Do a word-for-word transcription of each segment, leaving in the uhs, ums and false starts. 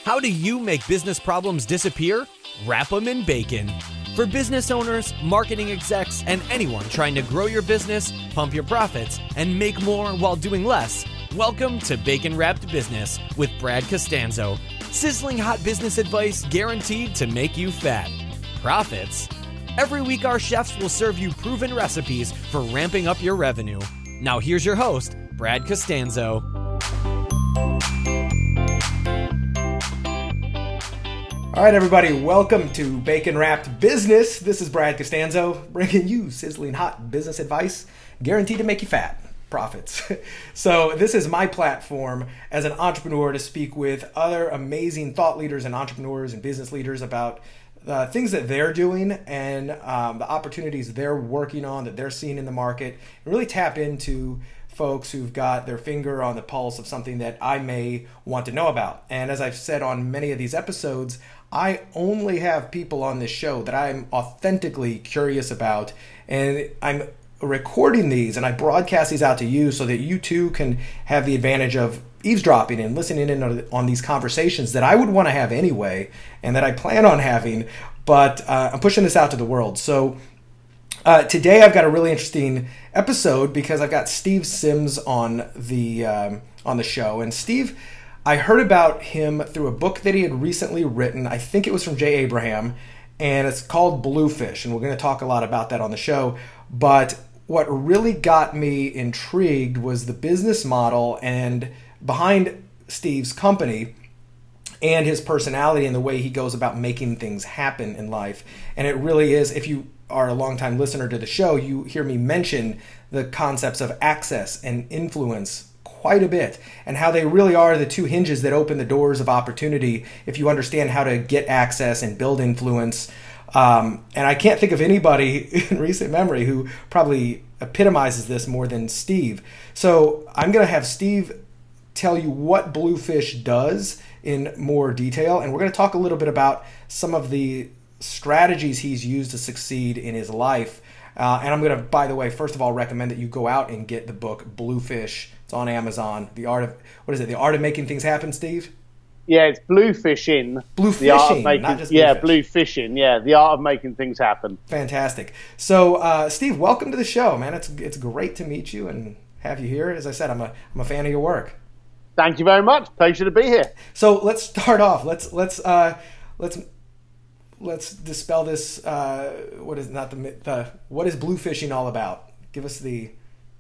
How do you make business problems disappear? Wrap them in bacon. For business owners, marketing execs, and anyone trying to grow your business, pump your profits, and make more while doing less, welcome to Bacon Wrapped Business with Brad Costanzo. Sizzling hot business advice guaranteed to make you fat. Profits? Every week our chefs will serve you proven recipes for ramping up your revenue. Now here's your host, Brad Costanzo. All right, everybody, welcome to Bacon Wrapped Business. This is Brad Costanzo, bringing you sizzling hot business advice, guaranteed to make you fat. Profits. So this is my platform as an entrepreneur to speak with other amazing thought leaders and entrepreneurs and business leaders about the things that they're doing and um, the opportunities they're working on, that they're seeing in the market, and really tap into folks who've got their finger on the pulse of something that I may want to know about. And as I've said on many of these episodes, I only have people on this show that I'm authentically curious about, and I'm recording these and I broadcast these out to you so that you too can have the advantage of eavesdropping and listening in on, on these conversations that I would want to have anyway and that I plan on having, but uh, I'm pushing this out to the world. So uh, today I've got a really interesting episode because I've got Steve Sims on the um, on the show. And Steve, I heard about him through a book that he had recently written. I think it was from Jay Abraham, and it's called Bluefish, and we're going to talk a lot about that on the show. But what really got me intrigued was the business model and behind Steve's company and his personality and the way he goes about making things happen in life. And it really is, if you are a longtime listener to the show, you hear me mention the concepts of access and influence quite a bit, and how they really are the two hinges that open the doors of opportunity if you understand how to get access and build influence. Um, and I can't think of anybody in recent memory who probably epitomizes this more than Steve. So I'm going to have Steve tell you what Bluefish does in more detail, and we're going to talk a little bit about some of the strategies he's used to succeed in his life. Uh, and I'm going to, by the way, first of all, recommend that you go out and get the book Bluefish. It's on Amazon. The art of, what is it? The Art of Making Things Happen, Steve? Yeah, it's Bluefishing. Bluefishing, making, not just Yeah, Bluefish. Bluefishing. Yeah, the art of making things happen. Fantastic. So, uh, Steve, welcome to the show, man. It's it's great to meet you and have you here. As I said, I'm a I'm a fan of your work. Thank you very much. Pleasure to be here. So let's start off. Let's let's uh, let's let's dispel this. Uh, what is not the the what is Bluefishing all about? Give us the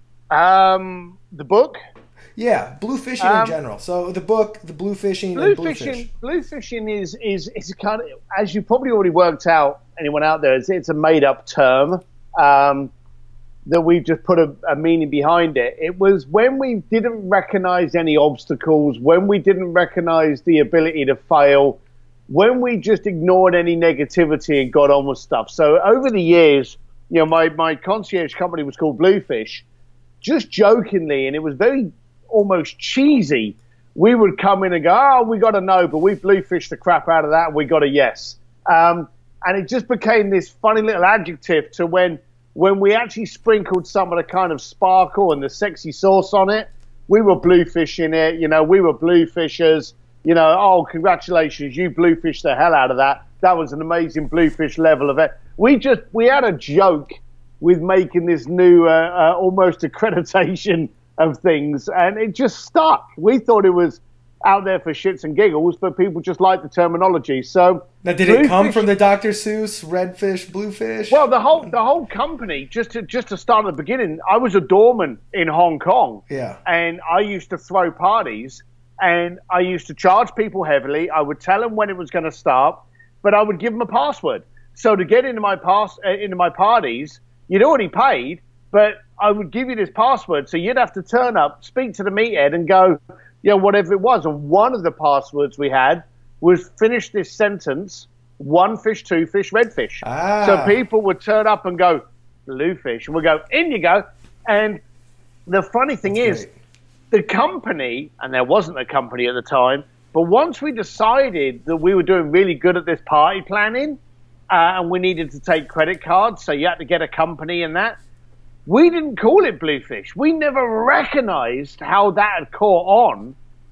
um the book. Yeah, bluefishing um, in general. So the book, the bluefishing, blue and bluefish. Fishing, bluefishing is is is a kind of, as you probably already worked out, anyone out there, it's, it's a made up term um, that we've just put a, a meaning behind it. It was when we didn't recognize any obstacles, when we didn't recognize the ability to fail, when we just ignored any negativity and got on with stuff. So over the years, you know, my my concierge company was called Bluefish, just jokingly, and it was very almost cheesy. We would come in and go, oh, we got a no, but we bluefished the crap out of that and we got a yes. Um, and it just became this funny little adjective to when when we actually sprinkled some of the kind of sparkle and the sexy sauce on it. We were bluefishing it, you know, we were bluefishers, you know, oh, congratulations, you bluefished the hell out of that. That was an amazing bluefish level of it. We just, we had a joke with making this new uh, uh, almost accreditation of things, and it just stuck. We thought it was out there for shits and giggles, but people just liked the terminology. So now, did it come from the Doctor Seuss Redfish, Bluefish? Well, the whole the whole company, just to just to start at the beginning, I was a doorman in Hong Kong. Yeah. And I used to throw parties, and I used to charge people heavily. I would tell them when it was going to start, but I would give them a password. So to get into my pass uh, into my parties, you'd already paid, but I would give you this password, so you'd have to turn up, speak to the meathead, and go, you know, whatever it was. And one of the passwords we had was finish this sentence, one fish, two fish, red fish. Ah. So people would turn up and go, Bluefish, and we'd go, in you go. And the funny thing That's is, great. the company, and there wasn't a company at the time, but once we decided that we were doing really good at this party planning, uh, and we needed to take credit cards, so you had to get a company and that, we didn't call it Bluefish. We never recognized how that had caught on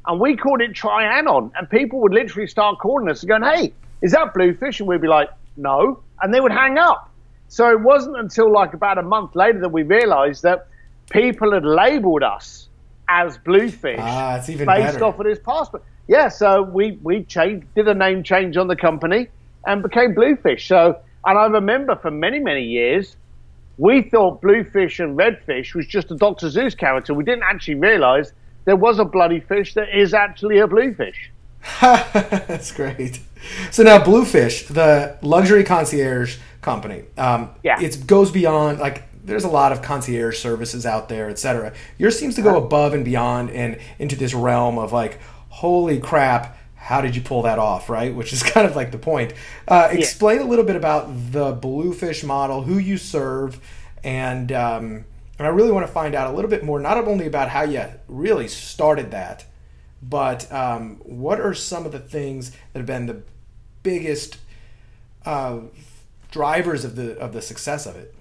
and we called it Trianon. And people would literally start calling us and going, hey, is that Bluefish? And we'd be like, no. And they would hang up. So it wasn't until like about a month later that we realized that people had labeled us as Bluefish ah, it's even based better. off of this passport. Yeah, so we, we changed, did a name change on the company and became Bluefish. So, and I remember for many, many years, we thought Bluefish and Redfish was just a Doctor Seuss character. We didn't actually realize there was a bloody fish that is actually a bluefish. That's great. So now Bluefish, the luxury concierge company, um, yeah. it goes beyond, like, there's a lot of concierge services out there, et cetera. Yours seems to go above and beyond and into this realm of like, holy crap, how did you pull that off, right? Which is kind of like the point. Uh, explain yeah. a little bit about the Bluefish model, who you serve, and um, and I really want to find out a little bit more, not only about how you really started that, but um, what are some of the things that have been the biggest uh, drivers of the of the success of it?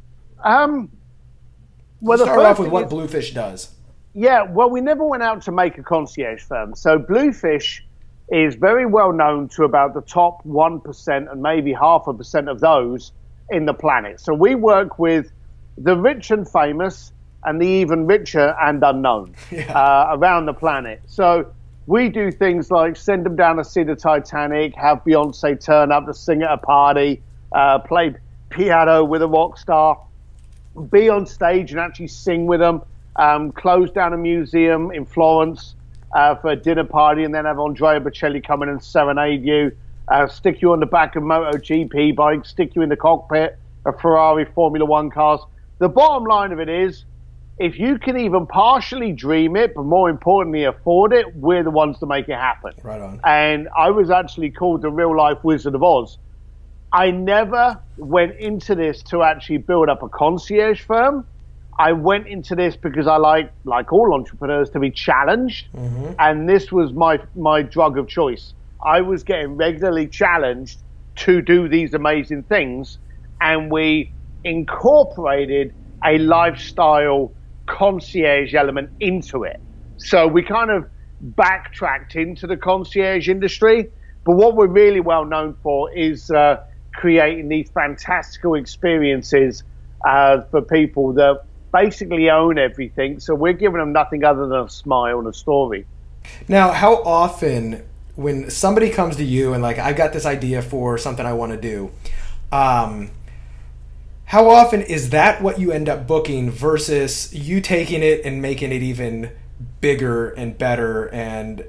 Um, well, we'll start off with what is, Bluefish does. Yeah, well, we never went out to make a concierge firm. So Bluefish is very well known to about the top one percent and maybe half a percent of those in the planet. So we work with the rich and famous and the even richer and unknown yeah. uh, around the planet. So we do things like send them down to see the Titanic, have Beyonce turn up to sing at a party, uh, play piano with a rock star, be on stage and actually sing with them, um, close down a museum in Florence uh, for a dinner party, and then have Andrea Bocelli come in and serenade you, uh, stick you on the back of MotoGP bikes, stick you in the cockpit of Ferrari Formula One cars. The bottom line of it is, if you can even partially dream it, but more importantly afford it, we're the ones to make it happen. Right on. And I was actually called the real-life Wizard of Oz. I never went into this to actually build up a concierge firm. I went into this because I like, like all entrepreneurs, to be challenged. Mm-hmm. And this was my, my drug of choice. I was getting regularly challenged to do these amazing things. And we incorporated a lifestyle concierge element into it. So we kind of backtracked into the concierge industry. But what we're really well known for is uh, creating these fantastical experiences uh, for people that basically own everything. So we're giving them nothing other than a smile and a story. Now, how often when somebody comes to you and like, I've got this idea for something I want to do, um, how often is that what you end up booking versus you taking it and making it even bigger and better and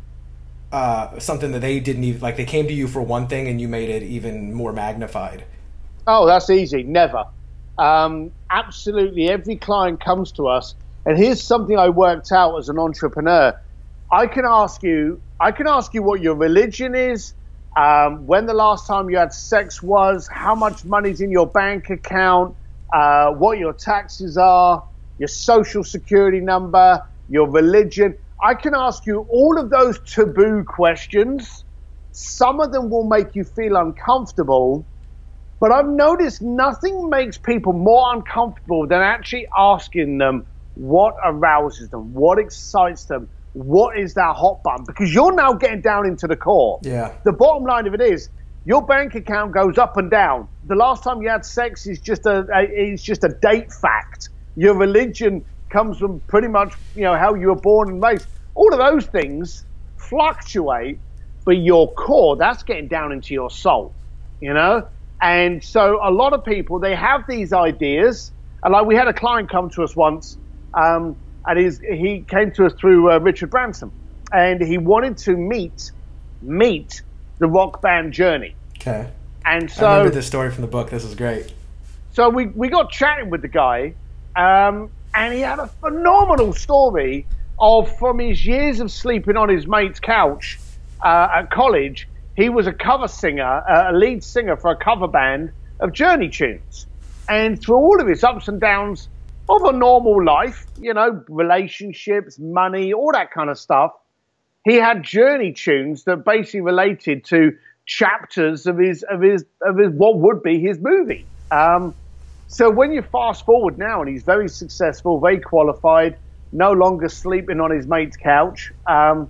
uh, something that they didn't even, like they came to you for one thing and you made it even more magnified? Oh, that's easy. Never. Um, absolutely every client comes to us, and here's something I worked out as an entrepreneur. I can ask you, I can ask you what your religion is, um, when the last time you had sex was, how much money's in your bank account, uh, what your taxes are, your social security number, your religion. I can ask you all of those taboo questions. Some of them will make you feel uncomfortable, but I've noticed nothing makes people more uncomfortable than actually asking them what arouses them, what excites them, what is that hot button? Because you're now getting down into the core. Yeah. The bottom line of it is, your bank account goes up and down. The last time you had sex is just a, a is just a date fact. Your religion comes from pretty much, you know, how you were born and raised. All of those things fluctuate, but your core, that's getting down into your soul, you know? And so a lot of people, they have these ideas. And like we had a client come to us once, um, and his, he came to us through uh, Richard Branson, and he wanted to meet meet the rock band Journey. Okay. And so I remember this story from the book. This is great. So we, we got chatting with the guy, um, and he had a phenomenal story of, from his years of sleeping on his mate's couch uh, at college, he was a cover singer, uh, a lead singer for a cover band of Journey tunes. And through all of his ups and downs of a normal life, you know, relationships, money, all that kind of stuff, he had Journey tunes that basically related to chapters of his of his of his what would be his movie. Um, so when you fast forward now, and he's very successful, very qualified, no longer sleeping on his mate's couch. Um,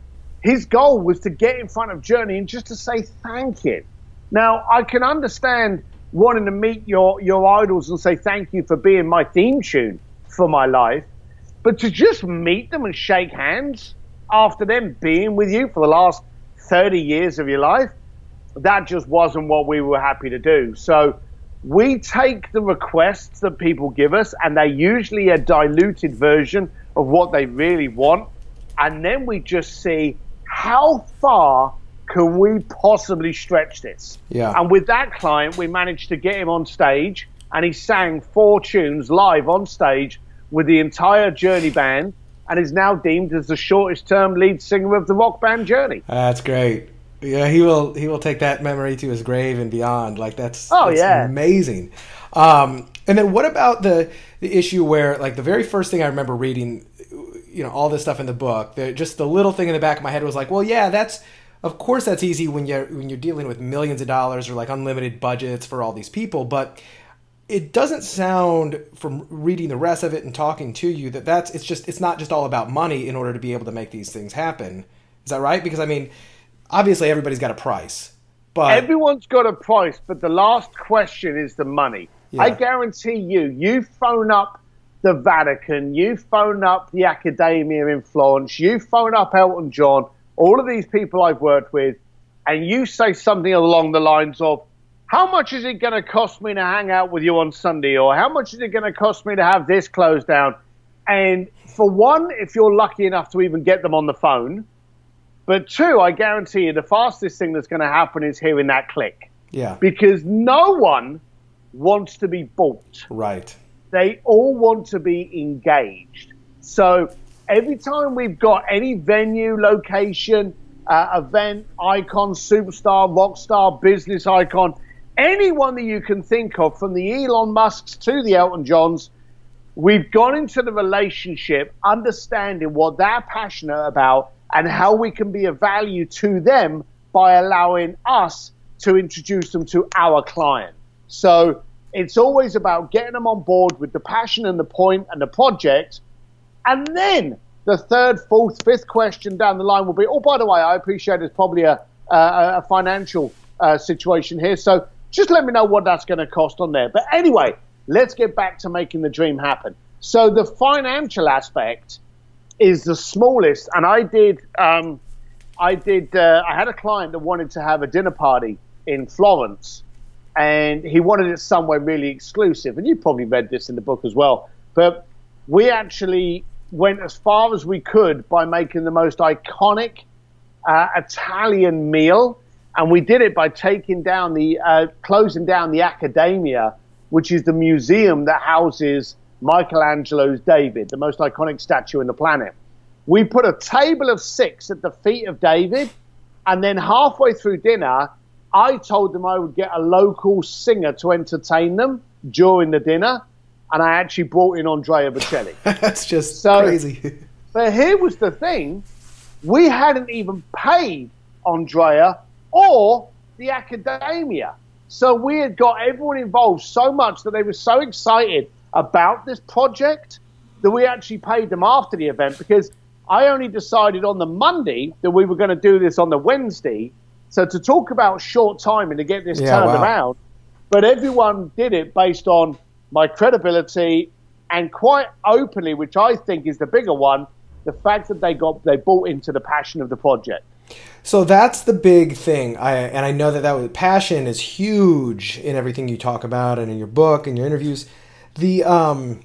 his goal was to get in front of Journey and just to say thank you. Now, I can understand wanting to meet your, your idols and say thank you for being my theme tune for my life, but to just meet them and shake hands after them being with you for the last thirty years of your life, that just wasn't what we were happy to do. So we take the requests that people give us, and they're usually a diluted version of what they really want, and then we just see how far can we possibly stretch this? Yeah. And with that client, we managed to get him on stage, and he sang four tunes live on stage with the entire Journey band, and is now deemed as the shortest term lead singer of the rock band Journey. That's great. Yeah, he will he will take that memory to his grave and beyond. Like that's, oh, that's yeah. amazing. Um, and then what about the the issue where, like, the very first thing I remember reading, you know, all this stuff in the book, the, just the little thing in the back of my head was like, well, yeah, that's, of course that's easy when you're when you're dealing with millions of dollars or like unlimited budgets for all these people, but it doesn't sound, from reading the rest of it and talking to you, that that's it's just it's not just all about money in order to be able to make these things happen. Is that right? Because I mean, obviously everybody's got a price, but everyone's got a price, but the last question is the money. Yeah. I guarantee you, you phone up the Vatican, you phone up the Accademia in Florence, you phone up Elton John, all of these people I've worked with, and you say something along the lines of, how much is it going to cost me to hang out with you on Sunday? Or how much is it going to cost me to have this closed down? And for one, if you're lucky enough to even get them on the phone, but two, I guarantee you the fastest thing that's going to happen is hearing that click. Yeah. Because no one wants to be bought. Right. They all want to be engaged. So every time we've got any venue, location, uh, event, icon, superstar, rock star, business icon, anyone that you can think of, from the Elon Musks to the Elton Johns, we've gone into the relationship understanding what they're passionate about and how we can be of value to them by allowing us to introduce them to our client. So it's always about getting them on board with the passion and the point and the project. And then the third, fourth, fifth question down the line will be, oh, by the way, I appreciate it's probably a, a, a financial uh, situation here. So just let me know what that's going to cost on there. But anyway, let's get back to making the dream happen. So the financial aspect is the smallest. And I did, um, I did, uh, I had a client that wanted to have a dinner party in Florence, and he wanted it somewhere really exclusive. And you probably read this in the book as well. But we actually went as far as we could by making the most iconic uh, Italian meal. And we did it by taking down the, uh, closing down the Accademia, which is the museum that houses Michelangelo's David, the most iconic statue on the planet. We put a table of six at the feet of David, and then halfway through dinner, I told them I would get a local singer to entertain them during the dinner, and I actually brought in Andrea Bocelli. That's just so crazy. But here was the thing. We hadn't even paid Andrea or the Accademia. So we had got everyone involved so much that they were so excited about this project that we actually paid them after the event, because I only decided on the Monday that we were going to do this on the Wednesday. So to talk about short timing to get this Yeah, turned wow. around, but everyone did it based on my credibility and quite openly, which I think is the bigger one, the fact that they got they bought into the passion of the project. So that's the big thing. I and I know that that was, passion is huge in everything you talk about and in your book and your interviews. The um,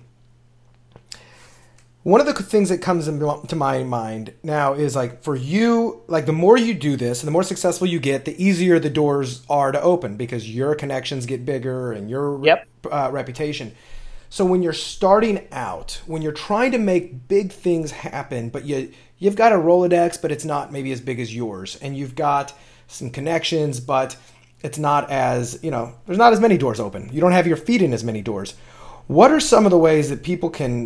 one of the things that comes to my mind now is, like, for you, like, the more you do this and the more successful you get, the easier the doors are to open because your connections get bigger and your Yep. uh, reputation. So when you're starting out, when you're trying to make big things happen, but you, you've got a Rolodex, but it's not maybe as big as yours, and you've got some connections, but it's not as, you know, there's not as many doors open. You don't have your feet in as many doors. What are some of the ways that people can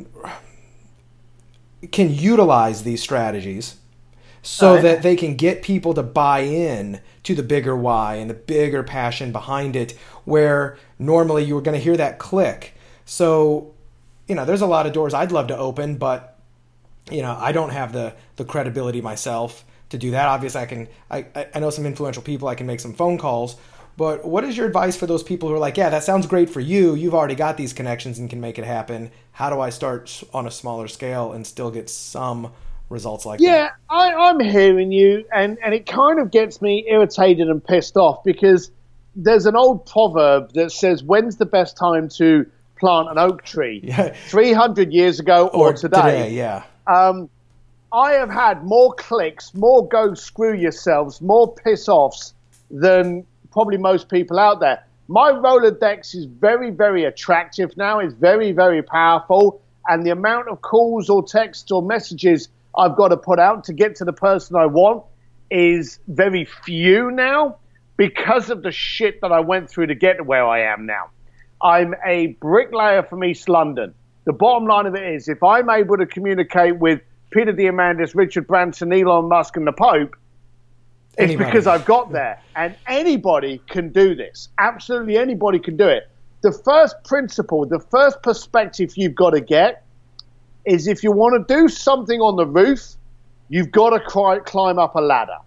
can utilize these strategies so Right. that they can get people to buy in to the bigger why and the bigger passion behind it, where normally you were going to hear that click? So, you know, there's a lot of doors I'd love to open, but you know, I don't have the, the credibility myself to do that. Obviously, I can. I, I know some influential people. I can make some phone calls. But what is your advice for those people who are like, yeah, that sounds great for you. You've already got these connections and can make it happen. How do I start on a smaller scale and still get some results like yeah, that? Yeah, I'm hearing you, and, and it kind of gets me irritated and pissed off because there's an old proverb that says, when's the best time to plant an oak tree? Yeah. three hundred years ago or, or today? today yeah. Um, I have had more clicks, more go screw yourselves, more piss-offs than probably most people out there. My Rolodex is very, very attractive now. It's very, very powerful. And the amount of calls or texts or messages I've got to put out to get to the person I want is very few now because of the shit that I went through to get to where I am now. I'm a bricklayer from East London. The bottom line of it is, if I'm able to communicate with Peter Diamandis, Richard Branson, Elon Musk, and the Pope, it's anybody. Because I've got there. And anybody can do this. Absolutely anybody can do it. The first principle, the first perspective you've got to get is if you want to do something on the roof, you've got to cry, climb up a ladder.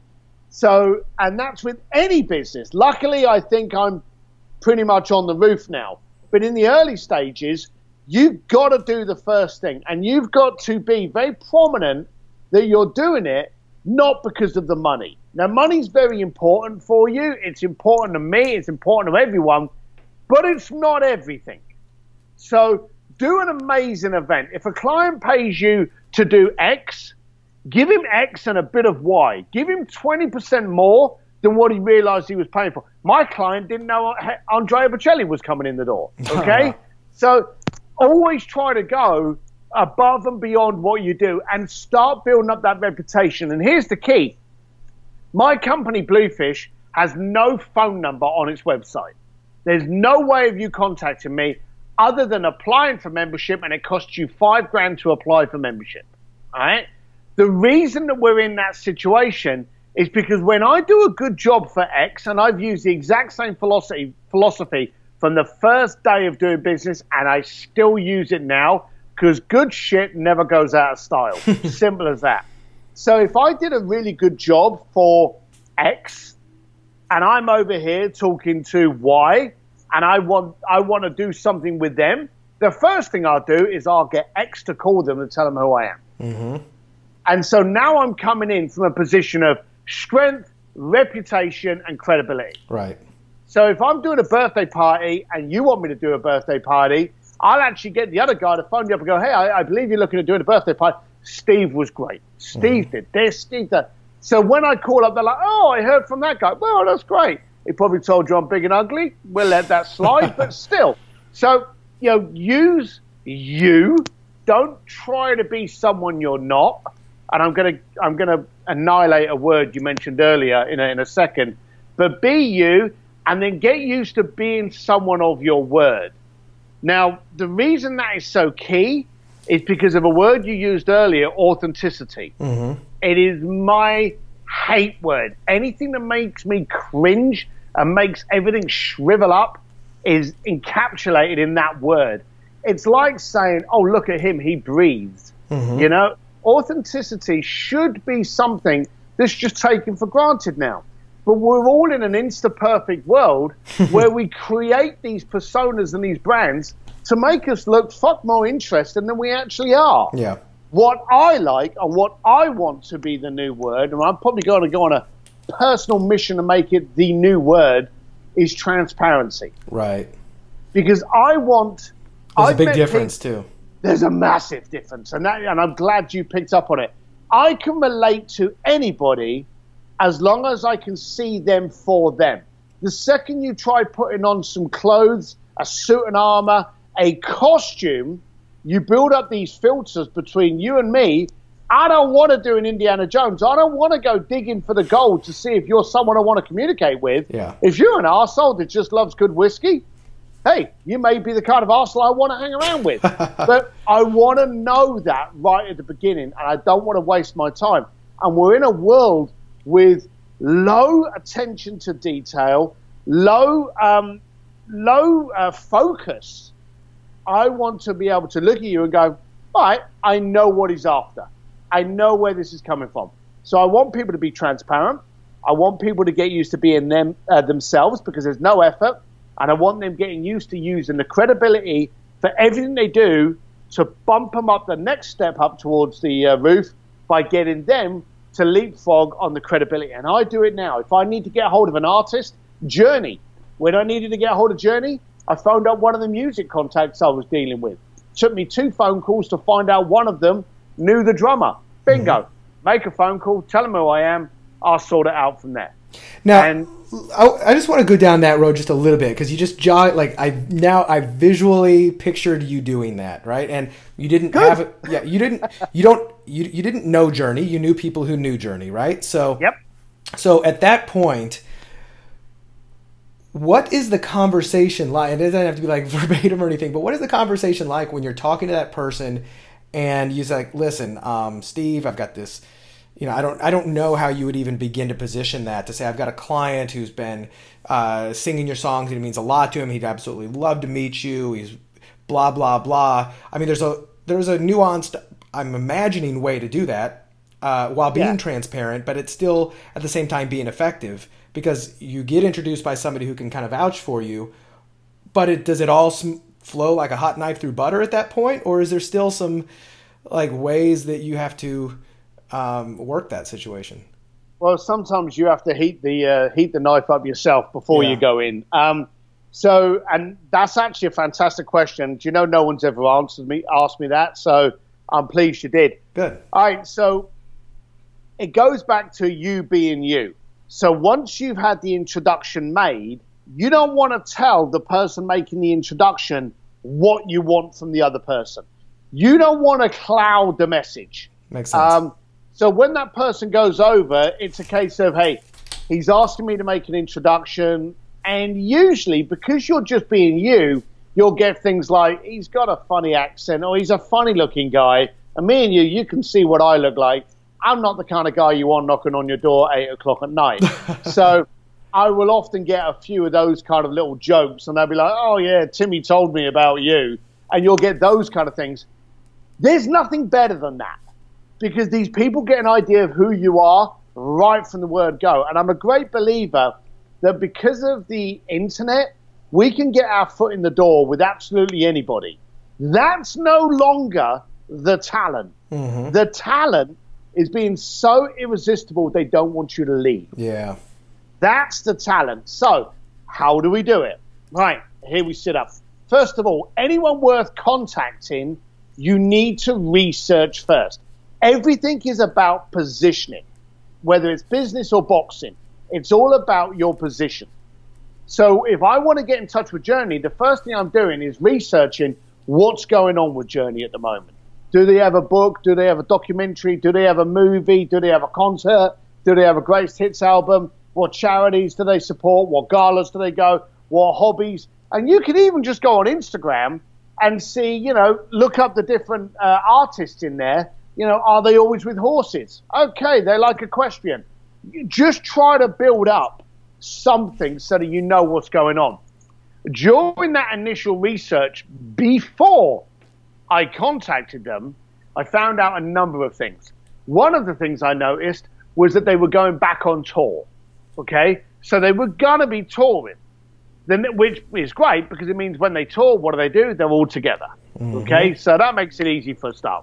So, and that's with any business. Luckily, I think I'm pretty much on the roof now. But in the early stages, you've got to do the first thing. And you've got to be very prominent that you're doing it not because of the money. Now, money's very important for you. It's important to me. It's important to everyone. But it's not everything. So do an amazing event. If a client pays you to do X, give him X and a bit of Y. Give him twenty percent more than what he realized he was paying for. My client didn't know Andrea Bocelli was coming in the door. Okay? So always try to go above and beyond what you do and start building up that reputation. And here's the key. My company, Bluefish, has no phone number on its website. There's no way of you contacting me other than applying for membership, and it costs you five grand to apply for membership. All right? The reason that we're in that situation is because when I do a good job for X, and I've used the exact same philosophy, philosophy from the first day of doing business, and I still use it now, because good shit never goes out of style. Simple as that. So if I did a really good job for X, and I'm over here talking to Y, and I want I want to do something with them, the first thing I'll do is I'll get X to call them and tell them who I am. Mm-hmm. And so now I'm coming in from a position of strength, reputation, and credibility. Right. So if I'm doing a birthday party and you want me to do a birthday party, I'll actually get the other guy to phone you up and go, hey, I, I believe you're looking at doing a birthday party. Steve was great. Steve mm. did this, Steve did. So when I call up, they're like, oh, I heard from that guy. Well, that's great. He probably told you I'm big and ugly. We'll let that slide, but still. So, you know, use you. Don't try to be someone you're not. And I'm going to I'm gonna annihilate a word you mentioned earlier in a, in a second. But be you, and then get used to being someone of your word. Now, the reason that is so key is because of a word you used earlier, authenticity. Mm-hmm. It is my hate word. Anything that makes me cringe and makes everything shrivel up is encapsulated in that word. It's like saying, oh, look at him, he breathes. Mm-hmm. You know, authenticity should be something that's just taken for granted now. But we're all in an insta-perfect world where we create these personas and these brands to make us look fuck more interesting than we actually are. Yeah. What I like and what I want to be the new word, and I'm probably going to go on a personal mission to make it the new word, is transparency. Right. Because I want... There's I've a big difference, people, too. There's a massive difference, and, that, and I'm glad you picked up on it. I can relate to anybody as long as I can see them for them. The second you try putting on some clothes, a suit and armor, a costume, you build up these filters between you and me. I don't want to do an Indiana Jones. I don't want to go digging for the gold to see if you're someone I want to communicate with. Yeah. If you're an arsehole that just loves good whiskey, hey, you may be the kind of arsehole I want to hang around with. But I want to know that right at the beginning, and I don't want to waste my time. And we're in a world with low attention to detail, low um, low uh, focus. I want to be able to look at you and go, all right, I know what he's after. I know where this is coming from. So I want people to be transparent. I want people to get used to being them uh, themselves because there's no effort. And I want them getting used to using the credibility for everything they do to bump them up the next step up towards the uh, roof by getting them to leapfrog on the credibility. And I do it now. If I need to get a hold of an artist, Journey. When I needed to get a hold of Journey, I phoned up one of the music contacts I was dealing with. Took me two phone calls to find out one of them knew the drummer. Bingo. Mm-hmm. Make a phone call, tell them who I am, I'll sort it out from there. Now, and, I, I just want to go down that road just a little bit because you just jog like I now I visually pictured you doing that, right? And you didn't good. have it. Yeah, you didn't. You don't. You you didn't know Journey. You knew people who knew Journey, right? So yep. So at that point, what is the conversation like? It doesn't have to be like verbatim or anything, but what is the conversation like when you're talking to that person and you're like, "Listen, um, Steve, I've got this." You know, I don't I don't know how you would even begin to position that to say I've got a client who's been uh, singing your songs and it means a lot to him. He'd absolutely love to meet you. He's blah, blah, blah. I mean, there's a there's a nuanced, I'm imagining, way to do that uh, while being yeah. transparent, but it's still at the same time being effective because you get introduced by somebody who can kind of vouch for you, but it does it all sm- flow like a hot knife through butter at that point? Or is there still some like ways that you have to Um, work that situation? Well, sometimes you have to heat the uh, heat the knife up yourself before yeah. you go in. Um, so, and that's actually a fantastic question. Do you know no one's ever answered me asked me that? So I'm pleased you did. Good. All right. So it goes back to you being you. So once you've had the introduction made, you don't want to tell the person making the introduction what you want from the other person. You don't want to cloud the message. Makes sense. Um, So when that person goes over, it's a case of, hey, he's asking me to make an introduction. And usually, because you're just being you, you'll get things like, he's got a funny accent or he's a funny looking guy. And me and you, you can see what I look like. I'm not the kind of guy you want knocking on your door at eight o'clock at night. So I will often get a few of those kind of little jokes. And they'll be like, oh, yeah, Timmy told me about you. And you'll get those kind of things. There's nothing better than that. Because these people get an idea of who you are right from the word go. And I'm a great believer that because of the internet, we can get our foot in the door with absolutely anybody. That's no longer the talent. Mm-hmm. The talent is being so irresistible they don't want you to leave. Yeah. That's the talent. So how do we do it? Right, here we sit up. First of all, anyone worth contacting, you need to research first. Everything is about positioning, whether it's business or boxing. It's all about your position. So if I want to get in touch with Journey, the first thing I'm doing is researching what's going on with Journey at the moment. Do they have a book? Do they have a documentary? Do they have a movie? Do they have a concert? Do they have a greatest hits album? What charities do they support? What galas do they go? What hobbies? And you can even just go on Instagram and see, you know, look up the different uh, artists in there. You know, are they always with horses? Okay, they like equestrian. You just try to build up something so that you know what's going on. During that initial research, before I contacted them, I found out a number of things. One of the things I noticed was that they were going back on tour, okay? So they were going to be touring, then, which is great because it means when they tour, what do they do? They're all together, mm-hmm. okay? So that makes it easy for a start.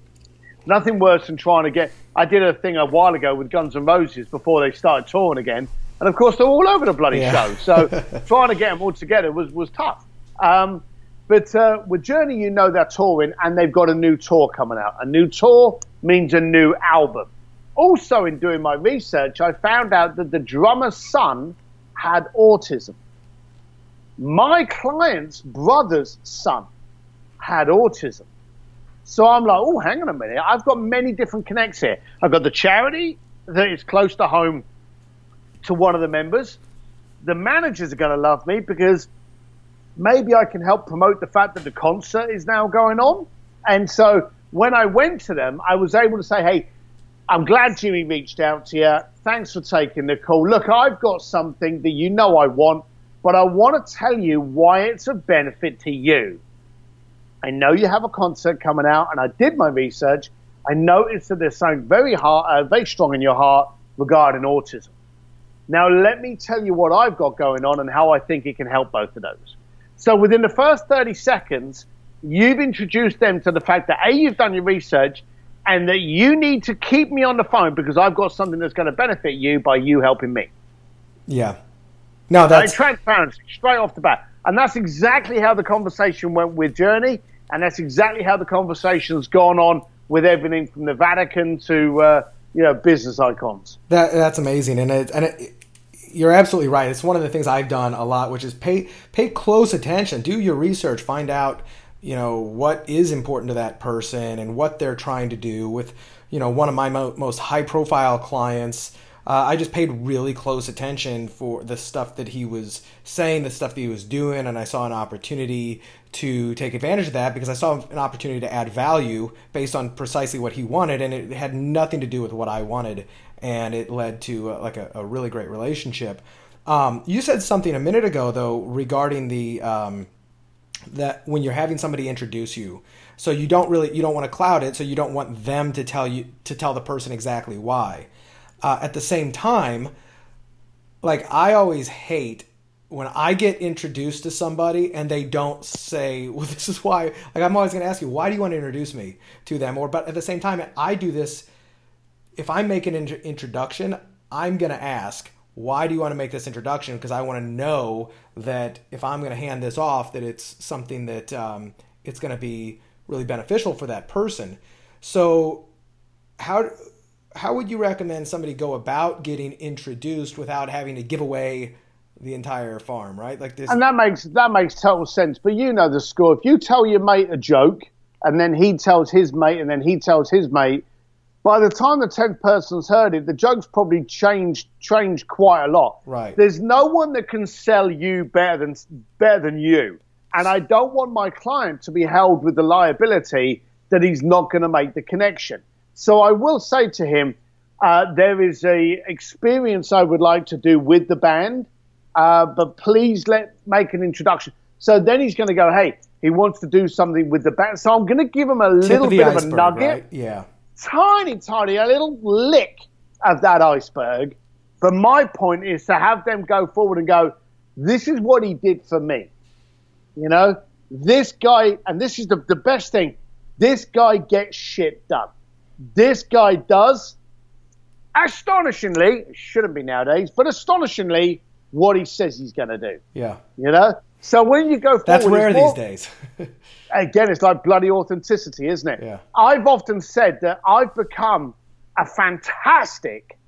Nothing worse than trying to get... I did a thing a while ago with Guns N' Roses before they started touring again. And, of course, they're all over the bloody yeah. show. So trying to get them all together was, was tough. Um, but uh, with Journey, you know they're touring, and they've got a new tour coming out. A new tour means a new album. Also, in doing my research, I found out that the drummer's son had autism. My client's brother's son had autism. So I'm like, oh, hang on a minute. I've got many different connects here. I've got the charity that is close to home to one of the members. The managers are going to love me because maybe I can help promote the fact that the concert is now going on. And so when I went to them, I was able to say, hey, I'm glad Jimmy reached out to you. Thanks for taking the call. Look, I've got something that you know I want, but I want to tell you why it's a benefit to you. I know you have a concert coming out, and I did my research. I noticed that there's something very hard, uh, very strong in your heart regarding autism. Now, let me tell you what I've got going on and how I think it can help both of those. So within the first thirty seconds, you've introduced them to the fact that, A, you've done your research, and that you need to keep me on the phone because I've got something that's going to benefit you by you helping me. Yeah. No, that's... Like, transparency, straight off the bat. And that's exactly how the conversation went with Journey, and that's exactly how the conversation's gone on with everything from the Vatican to, uh, you know, business icons. That That's amazing. And it, and it, you're absolutely right. It's one of the things I've done a lot, which is pay pay close attention. Do your research. Find out, you know, what is important to that person and what they're trying to do. With, you know, one of my mo- most high-profile clients, uh, I just paid really close attention for the stuff that he was saying, the stuff that he was doing, and I saw an opportunity to take advantage of that because I saw an opportunity to add value based on precisely what he wanted, and it had nothing to do with what I wanted, and it led to uh, like a, a really great relationship. Um, you said something a minute ago, though, regarding the um, that when you're having somebody introduce you, so you don't really you don't want to cloud it, so you don't want them to tell you to tell the person exactly why. Uh, at the same time, like I always hate when I get introduced to somebody and they don't say, well, this is why, like I'm always going to ask you, why do you want to introduce me to them? Or, but at the same time, I do this, if I make an int- introduction, I'm going to ask, why do you want to make this introduction? Because I want to know that if I'm going to hand this off, that it's something that um, it's going to be really beneficial for that person. So how how would you recommend somebody go about getting introduced without having to give away the entire farm, right? Like this, and that makes that makes total sense. But you know the score. If you tell your mate a joke, and then he tells his mate, and then he tells his mate, by the time the tenth person's heard it, the joke's probably changed changed quite a lot. Right. There's no one that can sell you better than better than you, and I don't want my client to be held with the liability that he's not going to make the connection. So I will say to him, uh, there is a experience I would like to do with the band. Uh, but please let make an introduction. So then he's going to go, hey, he wants to do something with the band. So I'm going to give him a Tip little of bit iceberg, of a nugget. Right? Yeah. Tiny, tiny, a little lick of that iceberg. But my point is to have them go forward and go, this is what he did for me. You know, this guy, and this is the, the best thing, this guy gets shit done. This guy does, astonishingly, it shouldn't be nowadays, but astonishingly, what he says he's going to do. Yeah. You know? So when you go forward... That's rare more, these days. Again, it's like bloody authenticity, isn't it? Yeah. I've often said that I've become a fantastic,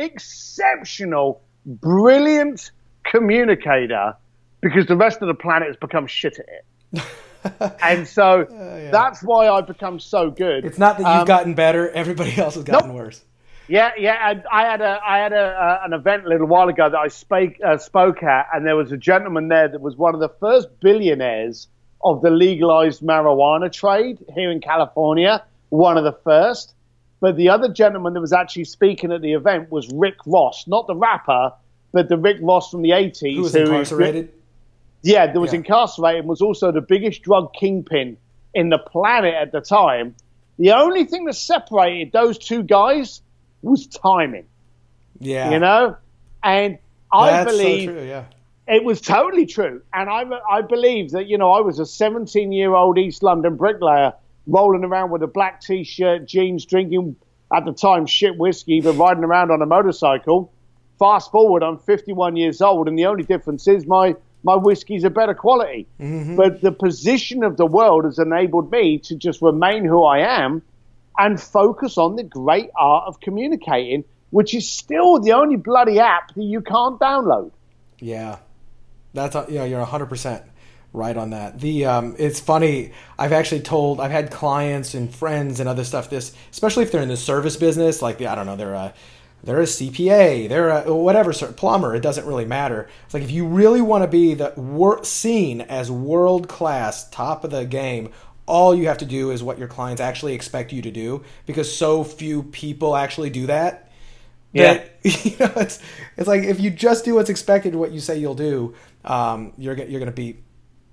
exceptional, brilliant communicator because the rest of the planet has become shit at it. And so uh, yeah. that's why I've become so good. It's not that you've um, gotten better. Everybody else has gotten nope. worse. Yeah, yeah. I, I had a, I had a, uh, an event a little while ago that I spoke, uh, spoke at, and there was a gentleman there that was one of the first billionaires of the legalized marijuana trade here in California. One of the first. But the other gentleman that was actually speaking at the event was Rick Ross, not the rapper, but the Rick Ross from the eighties. Who was who incarcerated? Is, yeah, that was yeah. incarcerated and was also the biggest drug kingpin in the planet at the time. The only thing that separated those two guys was timing. Yeah. You know? And I That's believe so true, yeah. it was totally true. And I I believe that, you know, I was a seventeen-year-old East London bricklayer rolling around with a black T-shirt, jeans, drinking, at the time, shit whiskey, but riding around on a motorcycle. Fast forward, I'm fifty-one years old, and the only difference is my, my whiskey's a better quality. Mm-hmm. But the position of the world has enabled me to just remain who I am and focus on the great art of communicating, which is still the only bloody app that you can't download. Yeah, that's you know you're one hundred percent right on that. The um, it's funny. I've actually told I've had clients and friends and other stuff this, especially if they're in the service business, like the, I don't know, they're a they're a C P A, they're a whatever plumber. It doesn't really matter. It's like if you really want to be the wor- seen as world class, top of the game, all you have to do is what your clients actually expect you to do, because so few people actually do that. Yeah. That, you know, it's it's like if you just do what's expected, what you say you'll do, um, you're you're going to be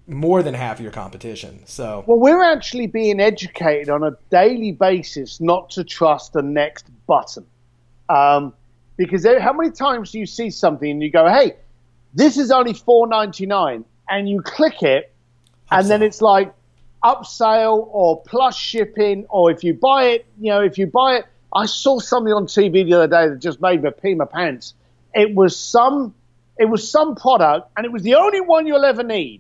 more than half of your competition. So, well, we're actually being educated on a daily basis not to trust the next button. Um, because there, how many times do you see something and you go, hey, this is only four ninety-nine, and you click it, and upsell. then it's like upsell or plus shipping, or if you buy it, you know, if you buy it, I saw something on T V the other day that just made me pee my pants. It was some, it was some product, and it was the only one you'll ever need.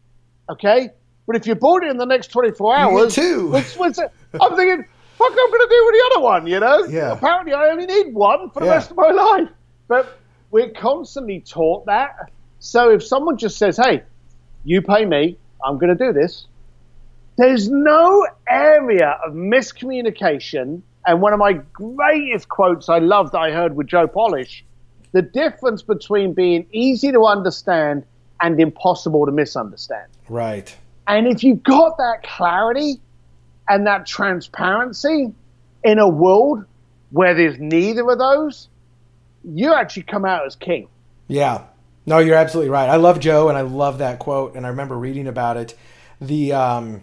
Okay, but if you bought it in the next twenty-four hours, you get two. Which was, I'm thinking, fuck, I'm going to do with the other one, you know? Yeah. Apparently, I only need one for the Yeah. rest of my life. But we're constantly taught that. So if someone just says, hey, you pay me, I'm going to do this, there's no area of miscommunication. And one of my greatest quotes I love that I heard with Joe Polish, the difference between being easy to understand and impossible to misunderstand. right. And if you've got that clarity and that transparency in a world where there's neither of those, you actually come out as king. Yeah. No, you're absolutely right. I love Joe, and I love that quote, and I remember reading about it. The um,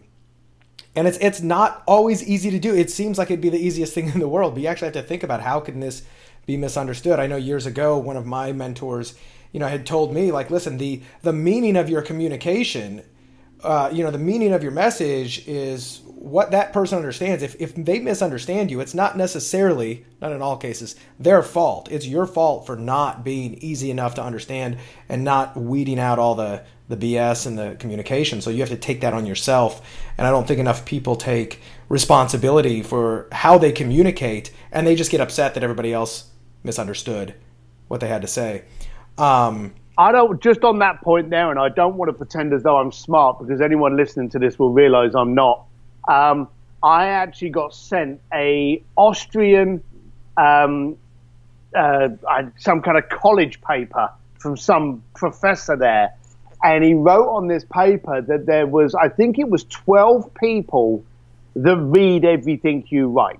and it's it's not always easy to do. It seems like it'd be the easiest thing in the world, but you actually have to think about how can this be misunderstood. I know years ago, one of my mentors, you know, had told me, like, listen, the the meaning of your communication, uh, you know, the meaning of your message is what that person understands. If if they misunderstand you, it's not necessarily, not in all cases, their fault. It's your fault for not being easy enough to understand and not weeding out all the, the B S and the communication. So you have to take that on yourself. And I don't think enough people take responsibility for how they communicate, and they just get upset that everybody else misunderstood what they had to say. Um, I don't, just on that point there, and I don't want to pretend as though I'm smart, because anyone listening to this will realize I'm not. Um, I actually got sent a Austrian, um, uh, some kind of college paper from some professor there. And he wrote on this paper that there was, I think it was twelve people that read everything you write.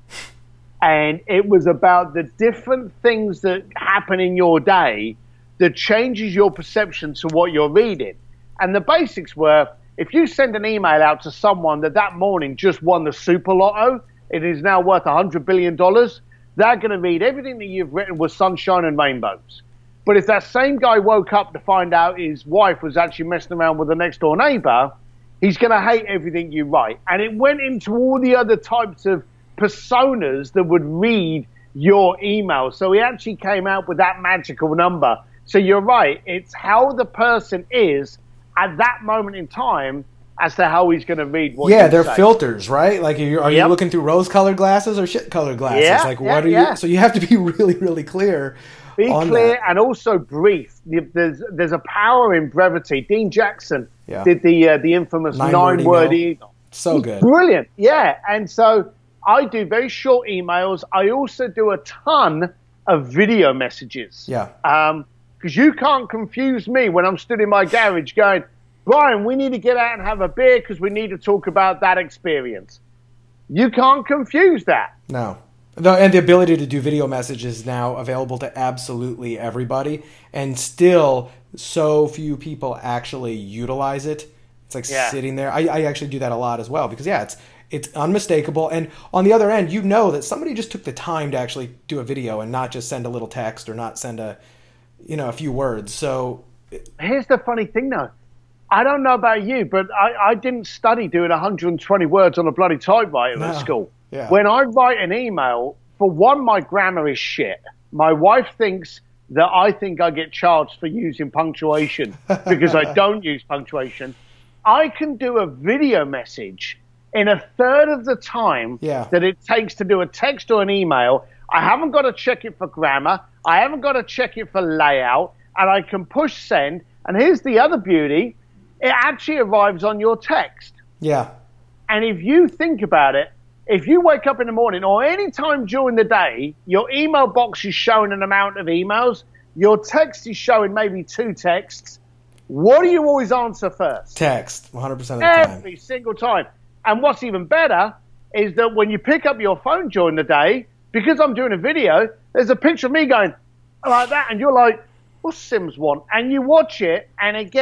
And it was about the different things that happen in your day that changes your perception to what you're reading. And the basics were, if you send an email out to someone that that morning just won the Super Lotto, it is now worth one hundred billion dollars, they're going to read everything that you've written was sunshine and rainbows. But if that same guy woke up to find out his wife was actually messing around with the next door neighbor, he's going to hate everything you write. And it went into all the other types of personas that would read your email. So he actually came out with that magical number. So you're right. It's how the person is at that moment in time as to how he's going to read what yeah, you they're say. filters, right? Like, are you, are Yep. you looking through rose-colored glasses or shit-colored glasses? Yeah, like, yeah, what are yeah. you? So you have to be really, really clear. Be on clear that. and also brief. There's there's a power in brevity. Dean Jackson Yeah. did the uh, the infamous Nine-word nine-word email. email. So good. Brilliant, yeah. And so I do very short emails. I also do a ton of video messages. Yeah. Um, because you can't confuse me when I'm stood in my garage going, Brian, we need to get out and have a beer because we need to talk about that experience. You can't confuse that. No. The, and the ability to do video messages is now available to absolutely everybody, and still so few people actually utilize it. It's like Yeah. sitting there. I, I actually do that a lot as well because, yeah, it's it's unmistakable. And on the other end, you know that somebody just took the time to actually do a video and not just send a little text or not send a, you know, a few words. So Here's the funny thing, though. I don't know about you, but I, I didn't study doing one hundred twenty words on a bloody typewriter No. at school. Yeah. When I write an email, for one, my grammar is shit. My wife thinks that I think I get charged for using punctuation because I don't use punctuation. I can do a video message in a third of the time Yeah. that it takes to do a text or an email. I haven't got to check it for grammar. I haven't got to check it for layout. And I can push send. And here's the other beauty. It actually arrives on your text. yeah, And if you think about it, if you wake up in the morning or any time during the day, your email box is showing an amount of emails, your text is showing maybe two texts, what do you always answer first? text one hundred percent of the time. Every single time. And what's even better is that when you pick up your phone during the day, because I'm doing a video, there's a picture of me going like that, and you're like, what's Sims want? And you watch it, and again,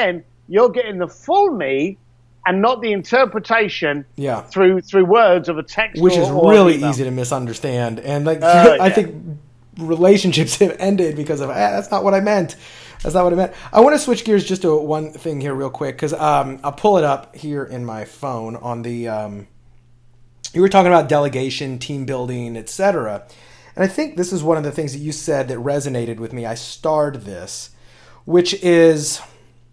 you're getting the full me and not the interpretation yeah. through through words of a text, which or, is or really easy to misunderstand. And like uh, I yeah. think relationships have ended because of ah, that's not what I meant. That's not what I meant. I want to switch gears just to one thing here real quick because um, I'll pull it up here in my phone on the. Um, you were talking about delegation, team building, et cetera. And I think this is one of the things that you said that resonated with me. I starred this, which is.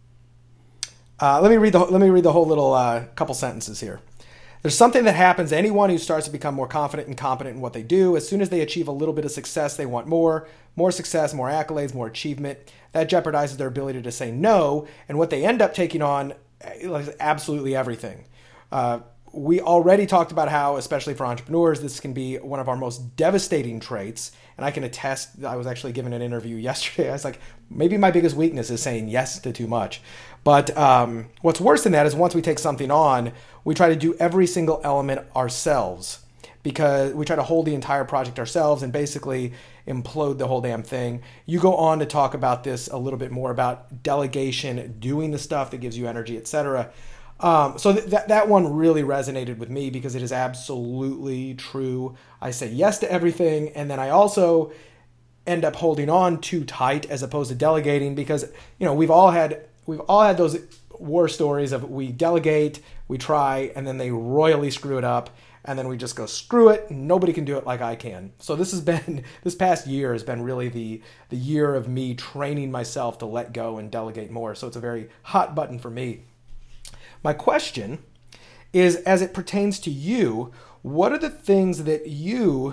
Uh, let me read the let me read the whole little uh, couple sentences here. There's something that happens to anyone who starts to become more confident and competent in what they do. As soon as they achieve a little bit of success, they want more, more success, more accolades, more achievement. That jeopardizes their ability to say no, and what they end up taking on is absolutely everything. Uh, we already talked about how, especially for entrepreneurs, this can be one of our most devastating traits. And I can attest, I was actually given an interview yesterday. I was like, maybe my biggest weakness is saying yes to too much. But um, what's worse than that is once we take something on, we try to do every single element ourselves because we try to hold the entire project ourselves and basically implode the whole damn thing. You go on to talk about this a little bit more about delegation, doing the stuff that gives you energy, et cetera. Um, so th- that that one really resonated with me because it is absolutely true. I say yes to everything, and then I also end up holding on too tight as opposed to delegating because you know we've all had we've all had those war stories of we delegate, we try, and then they royally screw it up, and then we just go screw it. Nobody can do it like I can. So this has been this past year has been really the the year of me training myself to let go and delegate more. So it's a very hot button for me. My question is, as it pertains to you, what are the things that you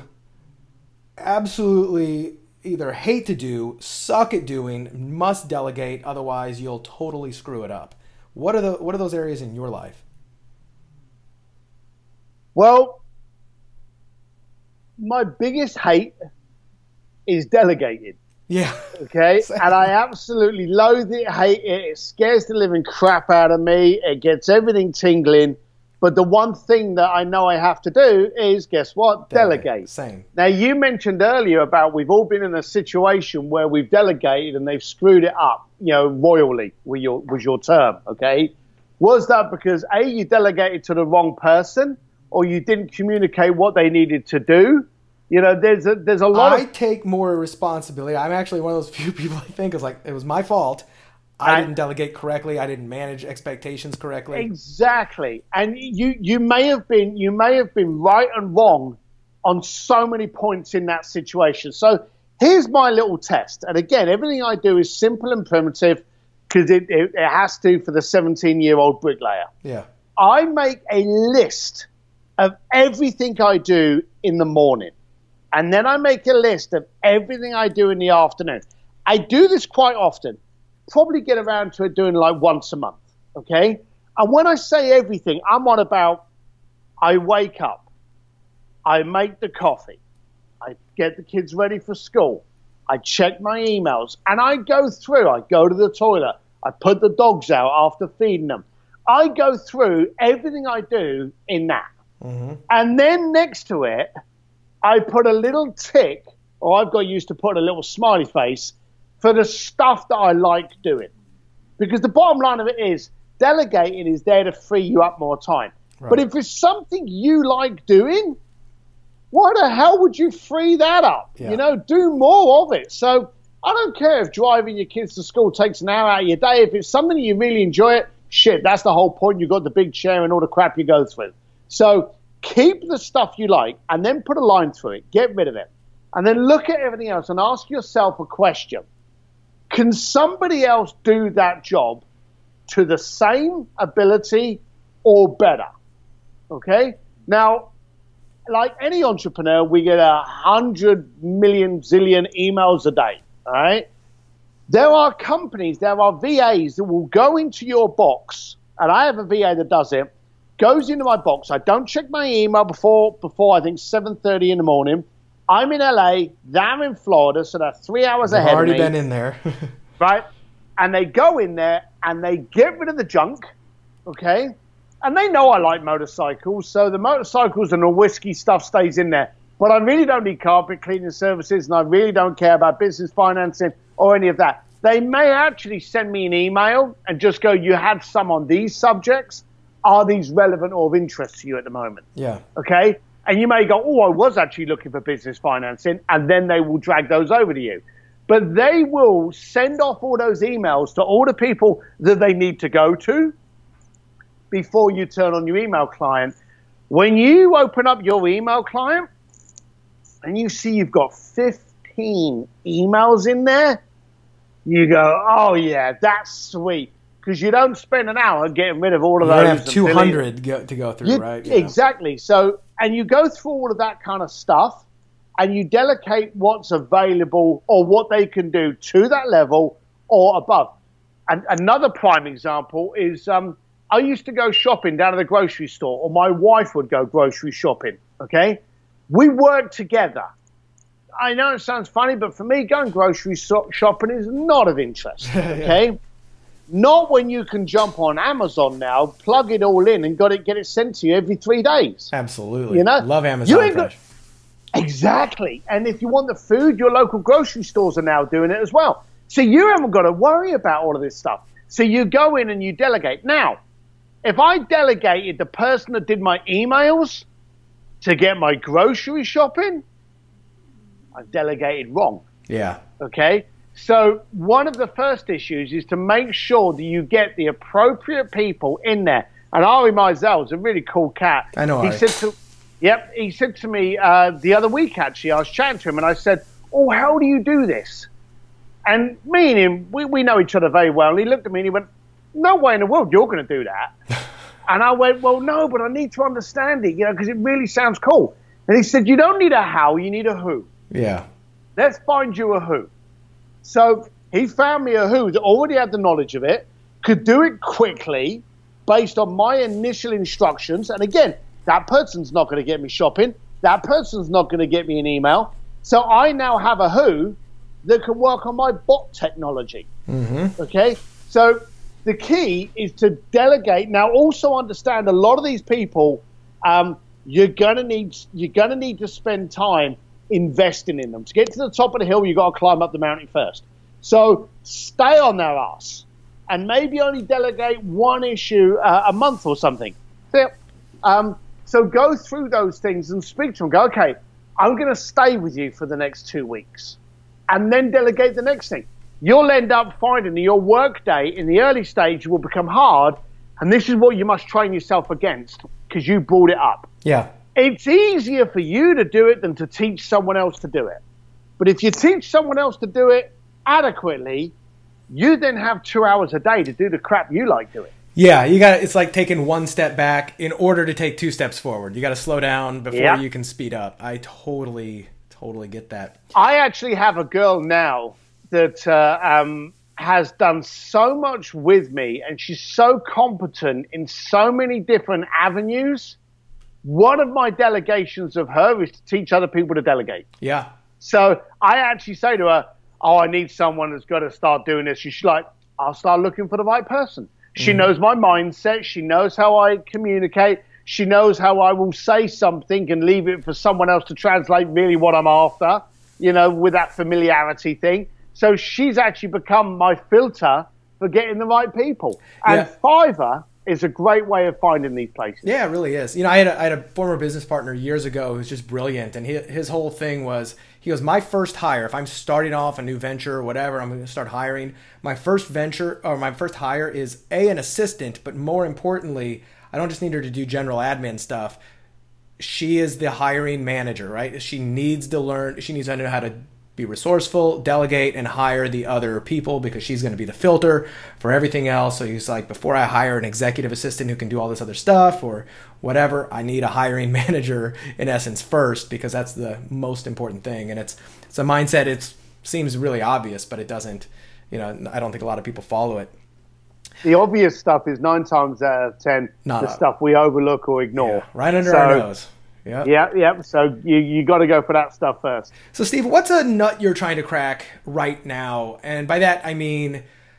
absolutely either hate to do, suck at doing, must delegate, otherwise you'll totally screw it up? What are the what are those areas in your life? Well, my biggest hate is delegating. Yeah. Okay. And I absolutely loathe it, hate it. It scares the living crap out of me. It gets everything tingling. But the one thing that I know I have to do is, guess what? Delegate. Delegate. Same. Now, you mentioned earlier about we've all been in a situation where we've delegated and they've screwed it up, you know, royally was your, was your term. Okay. Was that because A, you delegated to the wrong person, or you didn't communicate what they needed to do? You know, there's a, there's a lot I of... take more responsibility. I'm actually one of those few people I think is like, it was my fault. I, I didn't delegate correctly. I didn't manage expectations correctly. Exactly. And you, you may have been, you may have been right and wrong on so many points in that situation. So here's my little test. And again, everything I do is simple and primitive because it, it, it has to for the seventeen-year-old bricklayer. Yeah. I make a list of everything I do in the morning. And then I make a list of everything I do in the afternoon. I do this quite often. Probably get around to it doing like once a month, okay? And when I say everything, I'm on about I wake up, I make the coffee, I get the kids ready for school, I check my emails, and I go through. I go to the toilet, I put the dogs out after feeding them. I go through everything I do in that. Mm-hmm. And then next to it, I put a little tick, or I've got used to put a little smiley face for the stuff that I like doing. Because the bottom line of it is, delegating is there to free you up more time. Right. But if it's something you like doing, why the hell would you free that up? Yeah. You know, do more of it. So I don't care if driving your kids to school takes an hour out of your day. If it's something you really enjoy it, shit, that's the whole point. You've got the big chair and all the crap you go through. So keep the stuff you like and then put a line through it. Get rid of it. And then look at everything else and ask yourself a question. Can somebody else do that job to the same ability or better? Okay? Now, like any entrepreneur, we get a hundred million zillion emails a day. All right? There are companies, there are V As that will go into your box, and I have a V A that does it, goes into my box. I don't check my email before, before I think seven thirty in the morning. I'm in L A, they're in Florida, so they're three hours They've ahead of me. already been in there. Right? And they go in there and they get rid of the junk, okay? And they know I like motorcycles, so the motorcycles and the whiskey stuff stays in there. But I really don't need carpet cleaning services, and I really don't care about business financing or any of that. They may actually send me an email and just go, you had some on these subjects. Are these relevant or of interest to you at the moment? Yeah. Okay. And you may go, oh, I was actually looking for business financing. And then they will drag those over to you. But they will send off all those emails to all the people that they need to go to before you turn on your email client. When you open up your email client and you see you've got fifteen emails in there, you go, oh, yeah, that's sweet. Because you don't spend an hour getting rid of all of you those. You have two hundred go, to go through, you, right? Yeah. Exactly. So, and you go through all of that kind of stuff and you delegate what's available or what they can do to that level or above. And another prime example is um, I used to go shopping down at the grocery store, or my wife would go grocery shopping, okay? We worked together. I know it sounds funny, but for me, going grocery so- shopping is not of interest, okay? Yeah. Not when you can jump on Amazon now, plug it all in, and got it get it sent to you every three days. Absolutely. You know? Love Amazon. You ain't got, exactly. And if you want the food, your local grocery stores are now doing it as well. So you haven't got to worry about all of this stuff. So you go in and you delegate. Now, if I delegated the person that did my emails to get my grocery shopping, I've delegated wrong. Yeah. Okay? So one of the first issues is to make sure that you get the appropriate people in there. And Ari Mizell is a really cool cat. I know he Ari. Said to, yep, he said to me uh, the other week, actually, I was chatting to him, and I said, oh, how do you do this? And me and him, we, we know each other very well. And he looked at me and he went, no way in the world you're going to do that. And I went, well, no, but I need to understand it, you know, because it really sounds cool. And he said, you don't need a how, you need a who. Yeah. Let's find you a who. So he found me a who that already had the knowledge of it, could do it quickly based on my initial instructions. And again, that person's not going to get me shopping. That person's not going to get me an email. So I now have a who that can work on my bot technology. Mm-hmm. Okay? So the key is to delegate. Now, also understand a lot of these people, um, you're going to need you're going to need to spend time investing in them. To get to the top of the hill, you've got to climb up the mountain first. So stay on their ass and maybe only delegate one issue uh, a month or something. So, um, so go through those things and speak to them. Go, okay, I'm going to stay with you for the next two weeks and then delegate the next thing. You'll end up finding that your work day in the early stage will become hard, and this is what you must train yourself against because you brought it up. Yeah. It's easier for you to do it than to teach someone else to do it. But if you teach someone else to do it adequately, you then have two hours a day to do the crap you like doing. Yeah, you got. It's like taking one step back in order to take two steps forward. You got to slow down before yeah. you can speed up. I totally, totally get that. I actually have a girl now that uh, um, has done so much with me, and she's so competent in so many different avenues. One of my delegations of her is to teach other people to delegate. Yeah. So I actually say to her, oh, I need someone that's got to start doing this. She's like, I'll start looking for the right person. She mm. knows my mindset. She knows how I communicate. She knows how I will say something and leave it for someone else to translate really what I'm after, you know, with that familiarity thing. So she's actually become my filter for getting the right people. And yeah. Fiverr is a great way of finding these places. Yeah, it really is. You know, I had a, I had a former business partner years ago who was just brilliant, and he, his whole thing was, he goes, my first hire, if I'm starting off a new venture or whatever, I'm going to start hiring, my first venture or my first hire is A, an assistant, but more importantly, I don't just need her to do general admin stuff. She is the hiring manager, right? She needs to learn, she needs to know how to be resourceful, delegate, and hire the other people because she's going to be the filter for everything else. So he's like, before I hire an executive assistant who can do all this other stuff or whatever, I need a hiring manager in essence first because that's the most important thing. And it's it's a mindset. It seems really obvious, but it doesn't, you know, I don't think a lot of people follow it. The obvious stuff is nine times out of ten Not the up. stuff we overlook or ignore. Yeah, right under so, our nose. Yeah, yeah, yeah. So you you got to go for that stuff first. So Steve, what's a nut you're trying to crack right now? And by that I mean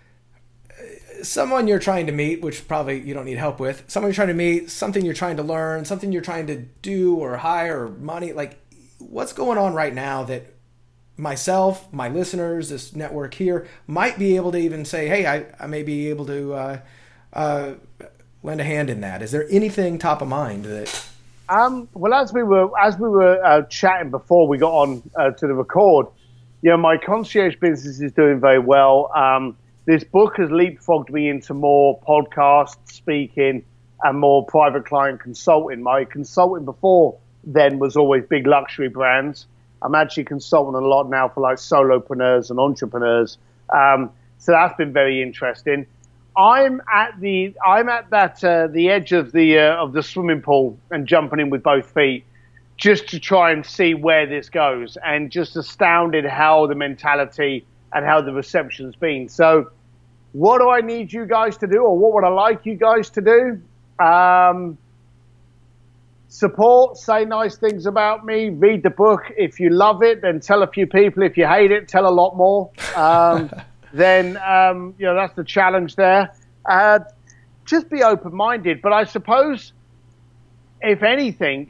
someone you're trying to meet, which probably you don't need help with. Someone you're trying to meet, something you're trying to learn, something you're trying to do or hire or money. Like, what's going on right now that myself, my listeners, this network here might be able to even say, hey, I, I may be able to uh, uh, lend a hand in that. Is there anything top of mind that? Um, well, as we were as we were uh, chatting before we got on uh, to the record, you know, my concierge business is doing very well. Um, this book has leapfrogged me into more podcast speaking and more private client consulting. My consulting before then was always big luxury brands. I'm actually consulting a lot now for like solopreneurs and entrepreneurs. Um, so that's been very interesting. I'm at the I'm at that uh, the edge of the uh, of the swimming pool and jumping in with both feet, just to try and see where this goes, and just astounded how the mentality and how the reception's been. So, what do I need you guys to do, or what would I like you guys to do? Um, Support, say nice things about me, read the book. If you love it, then tell a few people. If you hate it, tell a lot more. Um, then, um, you know, that's the challenge there. Uh, just be open-minded. But I suppose, if anything,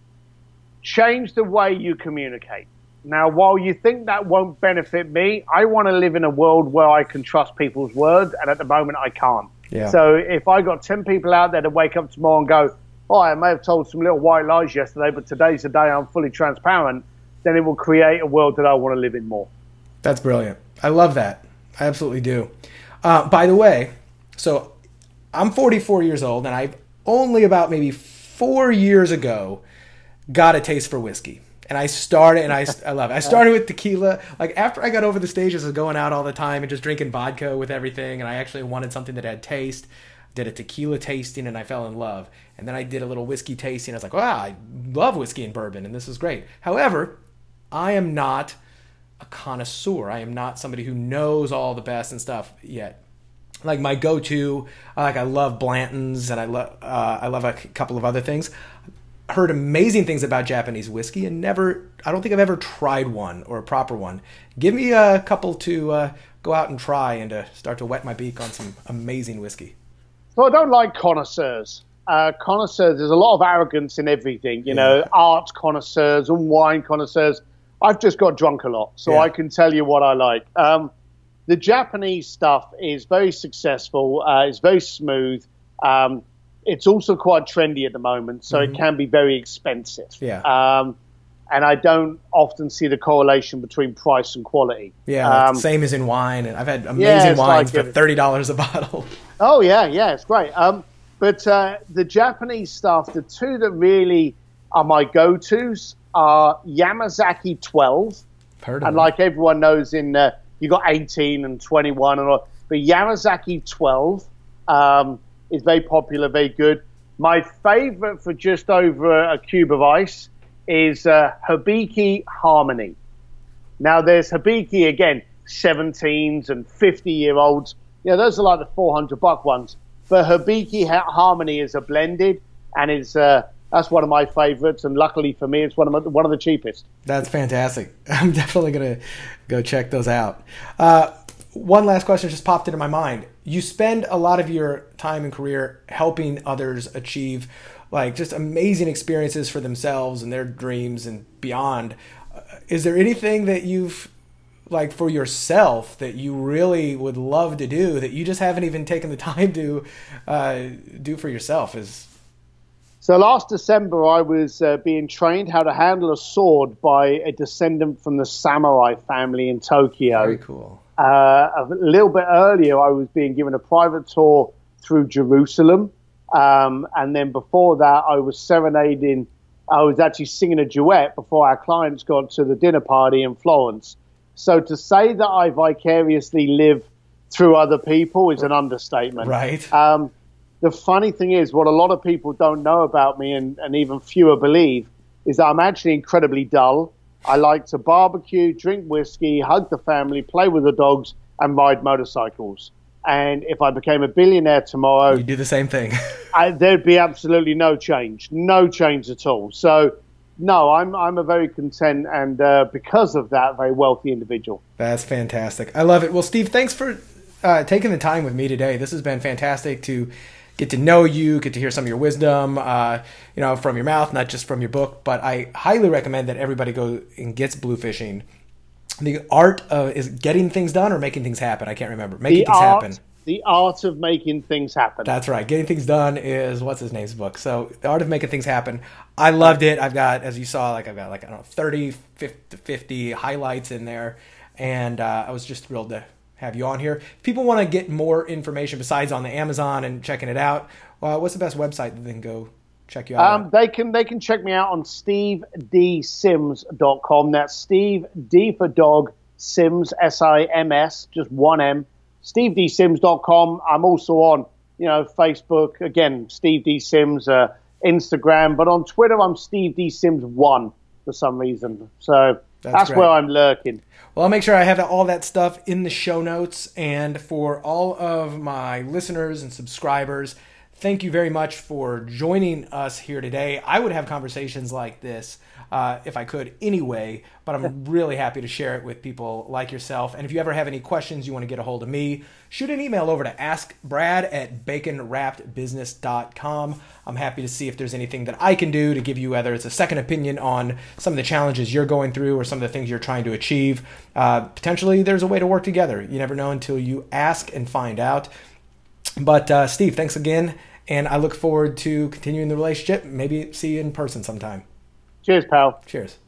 change the way you communicate. Now, while you think that won't benefit me, I want to live in a world where I can trust people's words, and at the moment I can't. Yeah. So if I got ten people out there to wake up tomorrow and go, oh, I may have told some little white lies yesterday, but today's the day I'm fully transparent, then it will create a world that I want to live in more. That's brilliant. I love that. I absolutely do. Uh, by the way, so I'm forty-four years old, and I only about maybe four years ago got a taste for whiskey. And I started, and I, I love it. I started with tequila. Like, after I got over the stages of going out all the time and just drinking vodka with everything, and I actually wanted something that had taste, did a tequila tasting, and I fell in love. And then I did a little whiskey tasting. I was like, wow, I love whiskey and bourbon, and this is great. However, I am not a connoisseur. I am not somebody who knows all the best and stuff yet. Like, my go-to, like, I love Blanton's, and I love uh, I love a couple of other things. Heard amazing things about Japanese whiskey, and never, I don't think I've ever tried one, or a proper one. Give me a couple to uh, go out and try, and to start to wet my beak on some amazing whiskey. So I don't like connoisseurs. Uh, connoisseurs, there's a lot of arrogance in everything, you Yeah. know, art connoisseurs and wine connoisseurs. I've just got drunk a lot, so Yeah. I can tell you what I like. Um, the Japanese stuff is very successful. Uh, it's very smooth. Um, it's also quite trendy at the moment, so Mm-hmm. it can be very expensive. Yeah. Um, and I don't often see the correlation between price and quality. Yeah, like, Um, same as in wine. And I've had yeah, amazing it's wines like for it- thirty dollars a bottle. Oh, yeah, yeah, it's great. Um, but uh, the Japanese stuff, the two that really are my go-tos are Yamazaki twelve. Heard of And it. like everyone knows, in uh, you got eighteen and twenty-one and all. But Yamazaki twelve um, is very popular, very good. My favorite for just over a cube of ice is uh, Hibiki Harmony. Now, there's Hibiki, again, seventeens and fifty-year-olds. You know, those are like the four hundred buck ones. But Hibiki ha- Harmony is a blended, and it's uh, that's one of my favorites. And luckily for me, it's one of my, one of the cheapest. That's fantastic. I'm definitely going to go check those out. Uh, one last question just popped into my mind. You spend a lot of your time and career helping others achieve like just amazing experiences for themselves and their dreams and beyond. Uh, is there anything that you've like for yourself that you really would love to do that you just haven't even taken the time to uh, do for yourself? Is So last December, I was uh, being trained how to handle a sword by a descendant from the samurai family in Tokyo. very cool. Uh, a little bit earlier, I was being given a private tour through Jerusalem. Um, and then before that, I was serenading. I was actually singing a duet before our clients got to the dinner party in Florence. So to say that I vicariously live through other people is an understatement. Right. Um, the funny thing is, what a lot of people don't know about me, and, and even fewer believe, is that I'm actually incredibly dull. I like to barbecue, drink whiskey, hug the family, play with the dogs, and ride motorcycles. And if I became a billionaire tomorrow, You do the same thing. I, there'd be absolutely no change, no change at all. So, no, I'm I'm a very content and uh, because of that, very wealthy individual. That's fantastic. I love it. Well, Steve, thanks for uh, taking the time with me today. This has been fantastic to get to know you, get to hear some of your wisdom, uh, you know, from your mouth, not just from your book. But I highly recommend that everybody go and gets Blue Fishing. the art of is getting things done or making things happen. I can't remember. Making the things art, happen. The art of making things happen. That's right. Getting things done is what's his name's book. So the art of making things happen. I loved it. I've got, as you saw, like I've got like I don't know, thirty, fifty highlights in there, and uh, I was just thrilled to have you on here. If people want to get more information besides on the Amazon and checking it out, uh, what's the best website that they can go check you out? Um, they can they can check me out on steve d sims dot com. That's Steve D for dog, Sims S I M S, just one M. steve d sims dot com. I'm also on, you know, Facebook, again, Steve D Sims, uh, Instagram, but on Twitter I'm Steve D Sims one for some reason. So that's, that's where I'm lurking. Well, I'll make sure I have all that stuff in the show notes. And for all of my listeners and subscribers, thank you very much for joining us here today. I would have conversations like this uh, if I could anyway, but I'm really happy to share it with people like yourself. And if you ever have any questions, you want to get a hold of me, shoot an email over to ask brad at bacon wrapped business dot com. I'm happy to see if there's anything that I can do to give you, whether it's a second opinion on some of the challenges you're going through or some of the things you're trying to achieve. Uh, potentially, there's a way to work together. You never know until you ask and find out. But uh, Steve, thanks again, and I look forward to continuing the relationship. Maybe see you in person sometime. Cheers, pal. Cheers.